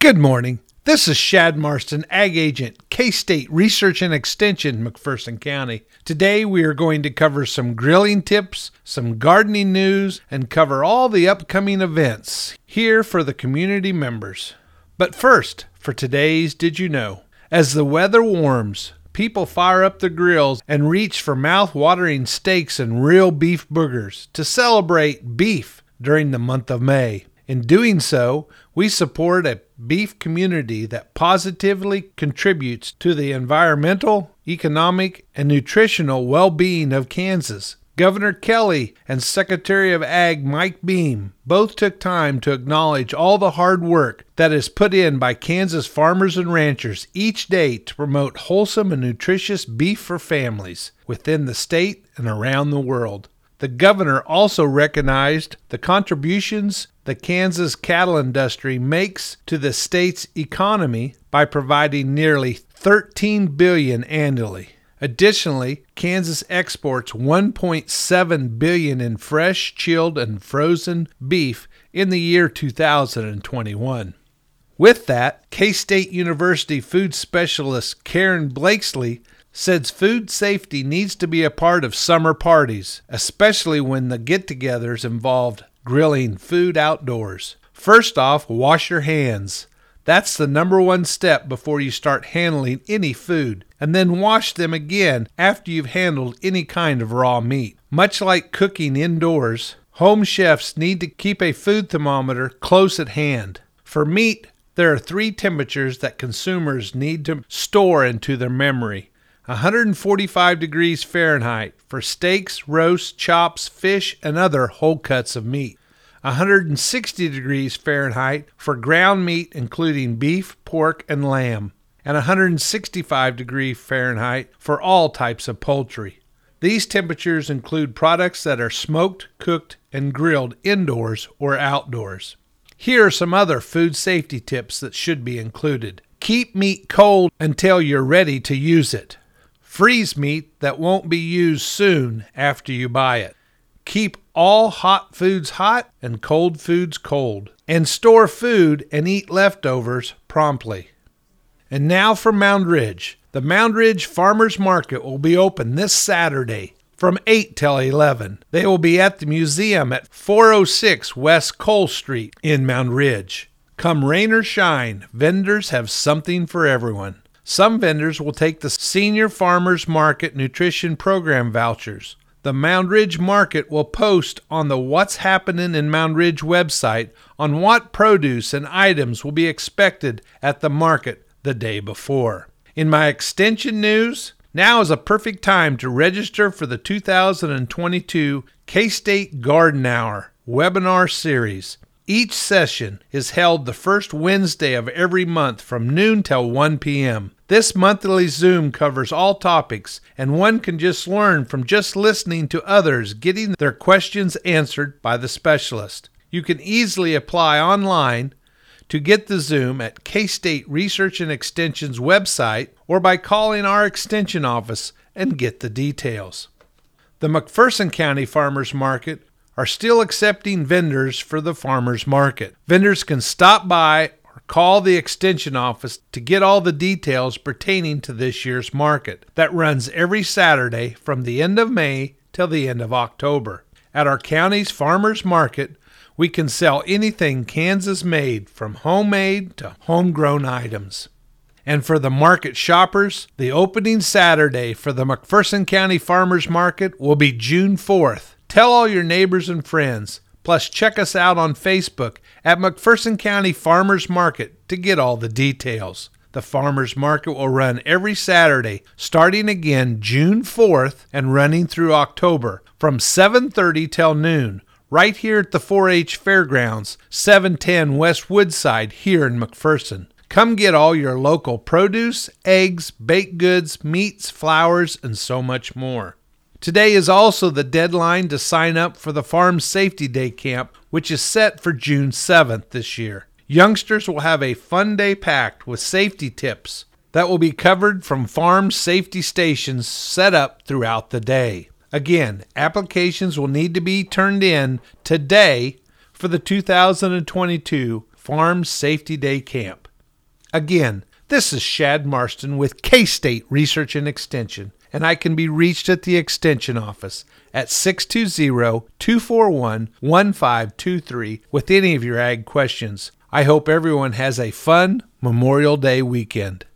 Good morning. This is Shad Marston, Ag Agent, K-State Research and Extension, McPherson County. Today we are going to cover some grilling tips, some gardening news, and cover all the upcoming events here for the community members. But first, for today's Did You Know? As the weather warms, people fire up their grills and reach for mouth-watering steaks and real beef burgers to celebrate beef during the month of May. In doing so, we support a beef community that positively contributes to the environmental, economic, and nutritional well-being of Kansas. Governor Kelly and Secretary of Ag Mike Beam both took time to acknowledge all the hard work that is put in by Kansas farmers and ranchers each day to promote wholesome and nutritious beef for families within the state and around the world. The governor also recognized the contributions the Kansas cattle industry makes to the state's economy by providing nearly $13 billion annually. Additionally, Kansas exports $1.7 billion in fresh, chilled, and frozen beef in the year 2021. With that, K-State University food specialist Karen Blakesley says food safety needs to be a part of summer parties, especially when the get-togethers involved grilling food outdoors. First off, wash your hands. That's the number one step before you start handling any food, and then wash them again after you've handled any kind of raw meat. Much like cooking indoors, home chefs need to keep a food thermometer close at hand. For meat, there are 3 temperatures that consumers need to store into their memory. 145 degrees Fahrenheit for steaks, roasts, chops, fish, and other whole cuts of meat. 160 degrees Fahrenheit for ground meat including beef, pork, and lamb. And 165 degrees Fahrenheit for all types of poultry. These temperatures include products that are smoked, cooked, and grilled indoors or outdoors. Here are some other food safety tips that should be included. Keep meat cold until you're ready to use it. Freeze meat that won't be used soon after you buy it. Keep all hot foods hot and cold foods cold. And store food and eat leftovers promptly. And now for Mound Ridge. The Mound Ridge Farmers Market will be open this Saturday from 8 till 11. They will be at the museum at 406 West Cole Street in Mound Ridge. Come rain or shine, vendors have something for everyone. Some vendors will take the Senior Farmers Market Nutrition Program vouchers. The Mound Ridge Market will post on the What's Happening in Mound Ridge website on what produce and items will be expected at the market the day before. In my extension news, now is a perfect time to register for the 2022 K-State Garden Hour webinar series. Each session is held the first Wednesday of every month from noon till 1 p.m. This monthly Zoom covers all topics, and one can just learn from just listening to others getting their questions answered by the specialist. You can easily apply online to get the Zoom at K-State Research and Extension's website or by calling our extension office and get the details. The McPherson County Farmers Market are still accepting vendors for the farmers market. Vendors can stop by or call the extension office to get all the details pertaining to this year's market that runs every Saturday from the end of May till the end of October. At our county's farmers market, we can sell anything Kansas made, from homemade to homegrown items. And for the market shoppers, the opening Saturday for the McPherson County Farmers Market will be June 4th. Tell all your neighbors and friends, plus check us out on Facebook at McPherson County Farmers Market to get all the details. The Farmers Market will run every Saturday, starting again June 4th and running through October from 7:30 till noon, right here at the 4-H Fairgrounds, 710 West Woodside here in McPherson. Come get all your local produce, eggs, baked goods, meats, flowers, and so much more. Today is also the deadline to sign up for the Farm Safety Day Camp, which is set for June 7th this year. Youngsters will have a fun day packed with safety tips that will be covered from farm safety stations set up throughout the day. Again, applications will need to be turned in today for the 2022 Farm Safety Day Camp. Again, this is Shad Marston with K-State Research and Extension, and I can be reached at the Extension office at 620-241-1523 with any of your ag questions. I hope everyone has a fun Memorial Day weekend.